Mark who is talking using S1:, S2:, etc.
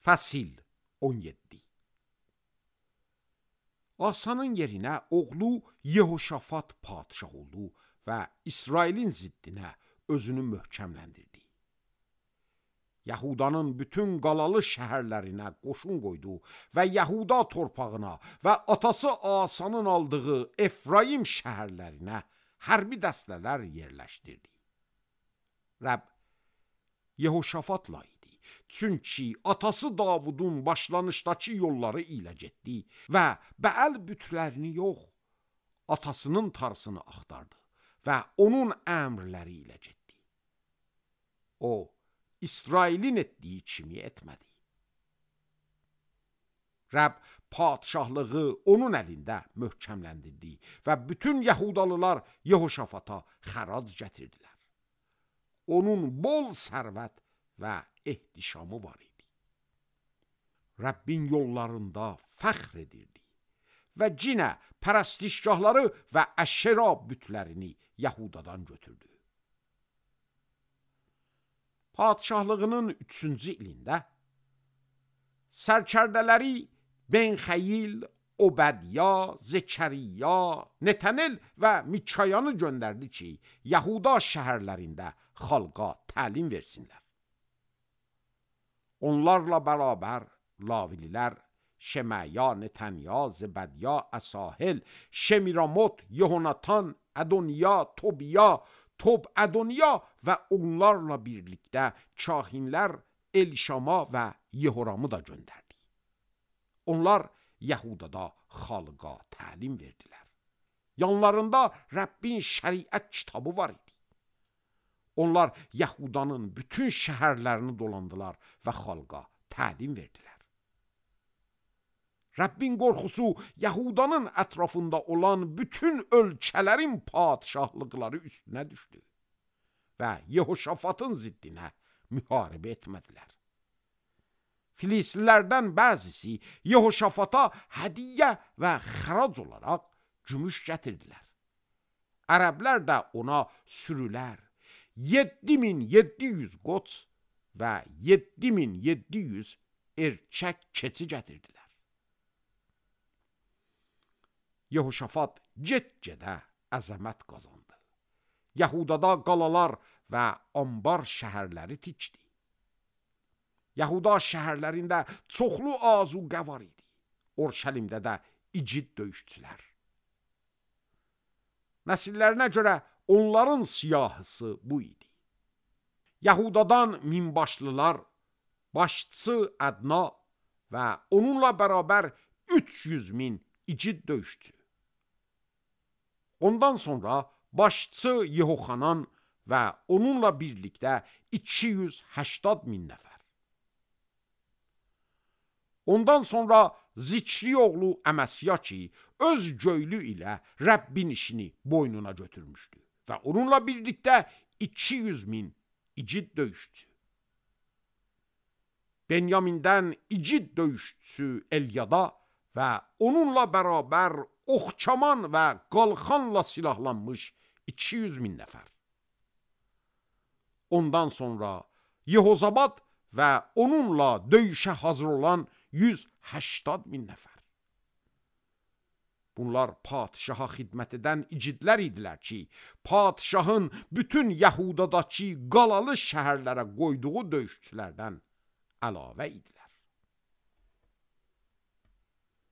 S1: Fəsil 17. Asanın yerinə oğlu Yehoşafat padişah oldu və İsrailin ziddinə özünü möhkəmləndirdi. Yahudanın bütün qalalı şəhərlərinə qoşun qoydu və Yahuda torpağına və atası Asanın aldığı Efraim şəhərlərinə hərbi dəstələr yerləşdirdi. Rəbb Yehoşafatla idi, çünki atası Davudun başlanışdakı yolları ilə getdi və Bəəl bütlərini yox, atasının tarısını axtardı və onun əmrləri ilə getdi. O, İsrailin etdiyi kimi etmədi. Rəbb padişahlığı onun əlində möhkəmləndirdi və bütün Yahudalılar Yehoşafata xərac gətirdilər. Onun bol sərvət və ehtişamı var idi. Rəbbin yollarında fəxr edirdi və cinə pərəstişgahları və əşşera bütlərini Yahudadan götürdü. Padişahlığının 3-cü ilində sərkərdələri Benxeyil, Obədya, Zekəriya, Netanel və Mikayanı göndərdi ki, Yahuda şəhərlərində xalqa təlim versinlər. Onlarla bərabər Lavililər Şemaya, Netanya, Zebədya, Əsahel, Şemiramot, Yehonatan, Ədoniya, Tobiya, Tob-Ədoniya və onlarla birlikdə kahinlər Elşama və Yehoramı da göndərdi. Onlar Yahudada xalqa təlim verdilər. Yanlarında Rəbbin şəriət kitabı var idi. Onlar Yahudanın bütün şəhərlərini dolandılar və xalqa təlim verdilər. Rəbbin qorxusu Yahudanın ətrafında olan bütün ölkələrin padişahlıqları üstünə düşdü və Yehoşafatın ziddinə müharibə etmədilər. Filislilərdən bəzisi Yehoşafata hədiyyə və xərac olaraq gümüş gətirdilər. Ərəblər də ona sürülər, 7700 qoç və 7700 erkək keçi gətirdilər. Yehoşafat get-gedə əzəmət qazandı. Yahudada qalalar və ambar şəhərləri tikdi. Yahuda şəhərlərində çoxlu azuqə var idi. Orşəlimdə də igid döyüşçülər. Nəsillərinə görə onların siyahısı bu idi. Yahudadan minbaşlılar, başçısı Ədna və onunla bərabər 300 min igid döyüşçü. Ondan sonra başçı Yehoxanan və onunla birlikdə 280 min nəfər. Ondan sonra Zikri oğlu Əməsya ki, öz göylü ilə Rəbbin işini boynuna götürmüşdü və onunla birlikdə 200 min igid döyüşçü. Benyamin'dən igid döyüşçüsü Elyada və onunla bərabər oxçaman və qalxanla silahlanmış 200 min nəfər. Ondan sonra Yehozabad və onunla döyüşə hazır olan 180 min nəfər. Bunlar padişaha xidmət edən igidlər idilər ki, padişahın bütün Yahudadakı qalalı şəhərlərə qoyduğu döyüşçülərdən əlavə idilər.